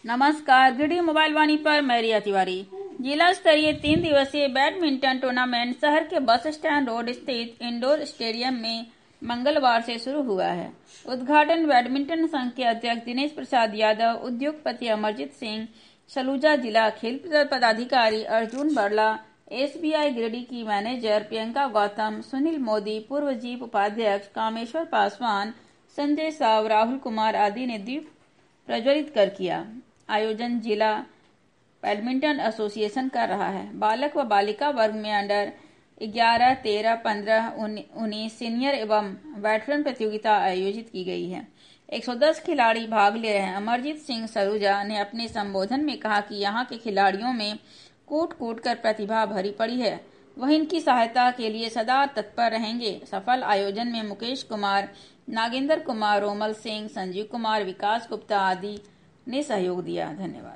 नमस्कार, giddy mobile वाणी पर मैं रिया तिवारी। जिला स्तरीय 3 दिवसीय बैडमिंटन टूर्नामेंट शहर के बस स्टैंड रोड स्थित इंडोर स्टेडियम में मंगलवार से शुरू हुआ है। उद्घाटन बैडमिंटन संघ के अध्यक्ष दिनेश प्रसाद यादव, उद्योगपति अमरजीत सिंह सलूजा, जिला खेल पदाधिकारी अर्जुन बरला, SBI गिरिडीह की मैनेजर प्रियंका गौतम, सुनील मोदी, पूर्व जीप उपाध्यक्ष कामेश्वर पासवान, संजय साव, राहुल कुमार आदि ने दीप प्रज्वलित कर किया। आयोजन जिला बैडमिंटन एसोसिएशन कर रहा है। बालक व बालिका वर्ग में अंडर 11, 13, 15, 19 सीनियर एवं वेटरन प्रतियोगिता आयोजित की गई है। 110 खिलाड़ी भाग ले रहे हैं। अमरजीत सिंह सलूजा ने अपने संबोधन में कहा कि यहाँ के खिलाड़ियों में कूट कूट कर प्रतिभा भरी पड़ी है, वह इनकी सहायता के लिए सदा तत्पर रहेंगे। सफल आयोजन में मुकेश कुमार, नागेंद्र कुमार, रोमल सिंह, संजीव कुमार, विकास गुप्ता आदि ने सहयोग दिया। धन्यवाद।